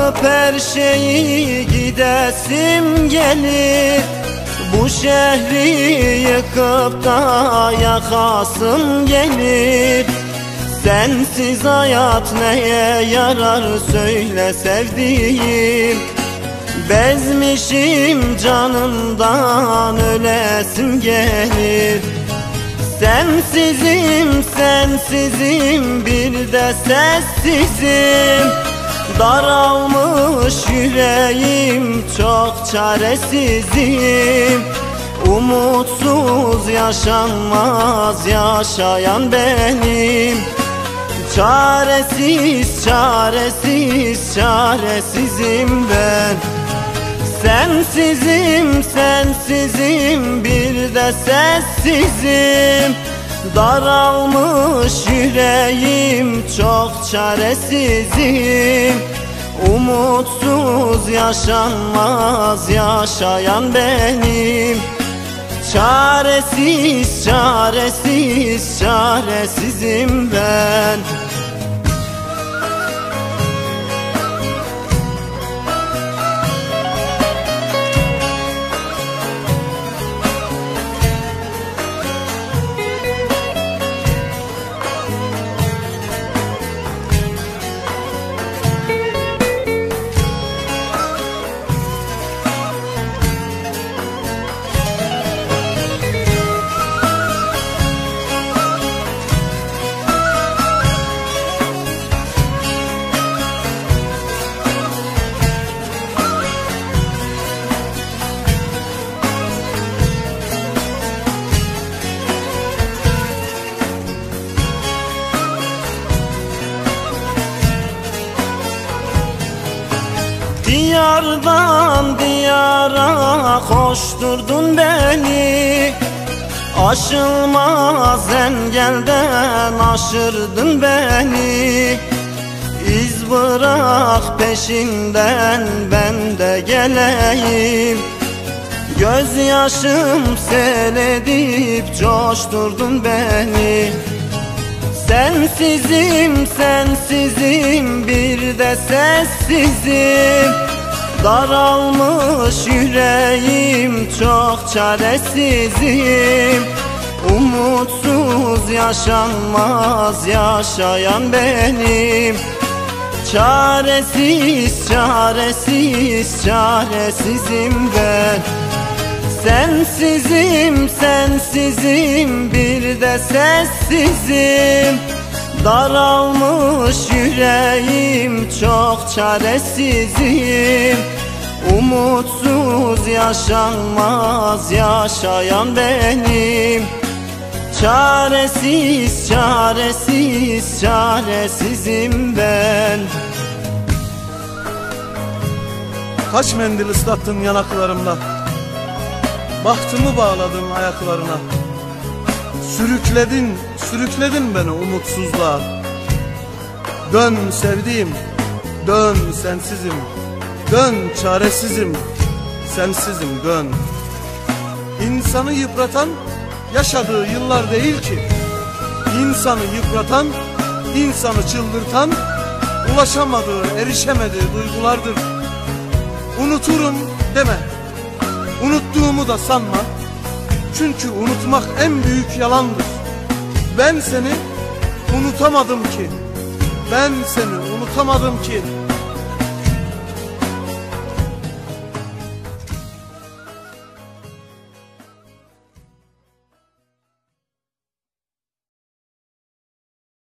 bırakıp her şeyi gidesim gelir. Bu şehri yıkıp da yakasım gelir. Sensiz hayat neye yarar söyle sevdiğim. Bezmişim canımdan ölesim gelir. Sensizim, sensizim, bir de sessizim. Daralmış yüreğim, çok çaresizim. Umutsuz yaşanmaz, yaşayan benim. Çaresiz, çaresiz, çaresizim ben. Sensizim, sensizim, bir de sessizim. Daralmış yüreğim, çok çaresizim. Umutsuz yaşanmaz, yaşayan benim. Çaresiz, çaresiz, çaresizim ben. Diyardan diyara koşturdun beni. Aşılmaz engelden aşırdın beni. İz bırak peşinden ben de geleyim. Gözyaşım sel edip coşturdun beni. Sensizim, sensizim, bir de sessizim. Daralmış yüreğim, çok çaresizim. Umutsuz yaşanmaz, yaşayan benim. Çaresiz, çaresiz, çaresizim ben. Sensizim, sensizim, bir de sessizim. Daralmış yüreğim, çok çaresizim. Umutsuz yaşanmaz, yaşayan benim. Çaresiz, çaresiz, çaresizim ben. Kaç mendil ıslattın yanaklarımla, bahtımı bağladın ayaklarına. Sürükledin, sürükledin beni umutsuzluğa. Dön sevdiğim, dön sensizim. Dön çaresizim, sensizim dön. İnsanı yıpratan yaşadığı yıllar değil ki. İnsanı yıpratan, insanı çıldırtan, ulaşamadığı, erişemediği duygulardır. Unuturum deme, unuttuğumu da sanma. Çünkü unutmak en büyük yalandır. Ben seni unutamadım ki. Ben seni unutamadım ki.